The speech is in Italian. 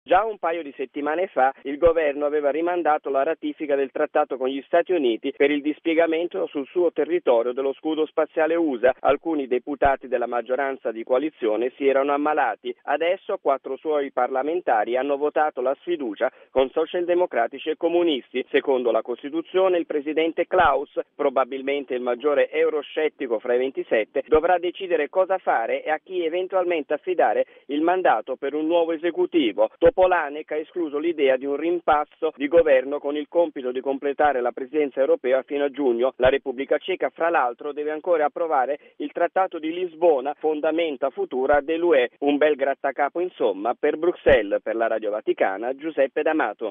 Già un paio di settimane fa il governo aveva rimandato la ratifica del trattato con gli Stati Uniti per il dispiegamento sul suo territorio dello scudo spaziale USA. Alcuni deputati della maggioranza di coalizione si erano ammalati. Adesso 4 suoi parlamentari hanno votato la sfiducia con socialdemocratici e comunisti. Secondo la Costituzione il presidente Klaus, probabilmente il maggiore euroscettico fra i 27, dovrà decidere cosa fare e a chi eventualmente affidare il mandato per un nuovo esecutivo. Topolánek ha escluso l'idea di un rimpasto di governo con il compito di completare la presidenza europea fino a giugno. La Repubblica Ceca, fra l'altro, deve ancora approvare il Trattato di Lisbona, fondamenta futura dell'UE. Un bel grattacapo, insomma, per Bruxelles. Per la Radio Vaticana, Giuseppe D'Amato.